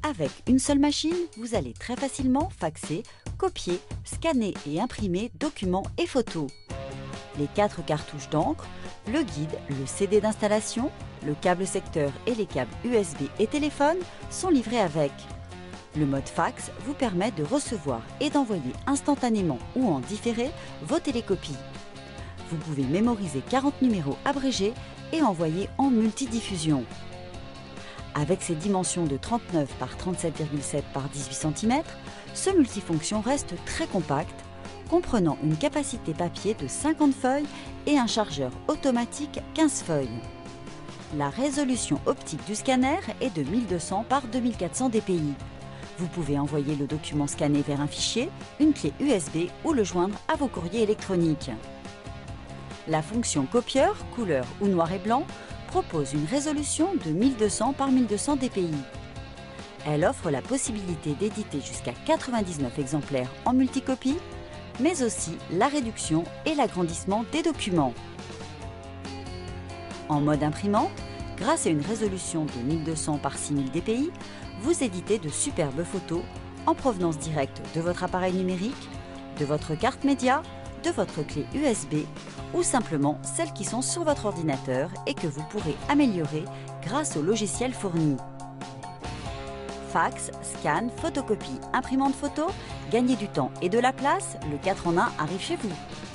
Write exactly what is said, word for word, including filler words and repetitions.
Avec une seule machine, vous allez très facilement faxer, copier, scanner et imprimer documents et photos. Les quatre cartouches d'encre, le guide, le C D d'installation, le câble secteur et les câbles U S B et téléphone sont livrés avec. Le mode fax vous permet de recevoir et d'envoyer instantanément ou en différé vos télécopies. Vous pouvez mémoriser quarante numéros abrégés et envoyer en multidiffusion. Avec ses dimensions de trente-neuf par trente-sept virgule sept par dix-huit centimètres, ce multifonction reste très compact, comprenant une capacité papier de cinquante feuilles et un chargeur automatique quinze feuilles. La résolution optique du scanner est de mille deux cents par deux mille quatre cents dpi. Vous pouvez envoyer le document scanné vers un fichier, une clé U S B ou le joindre à vos courriers électroniques. La fonction copieur, couleur ou noir et blanc, propose une résolution de mille deux cents par mille deux cents dpi. Elle offre la possibilité d'éditer jusqu'à quatre-vingt-dix-neuf exemplaires en multicopie, mais aussi la réduction et l'agrandissement des documents. En mode imprimante, grâce à une résolution de mille deux cents par six mille dpi, vous éditez de superbes photos en provenance directe de votre appareil numérique, de votre carte média, de votre clé U S B ou simplement celles qui sont sur votre ordinateur et que vous pourrez améliorer grâce au logiciel fourni. Fax, scan, photocopie, imprimante photo, gagnez du temps et de la place, le quatre en un arrive chez vous.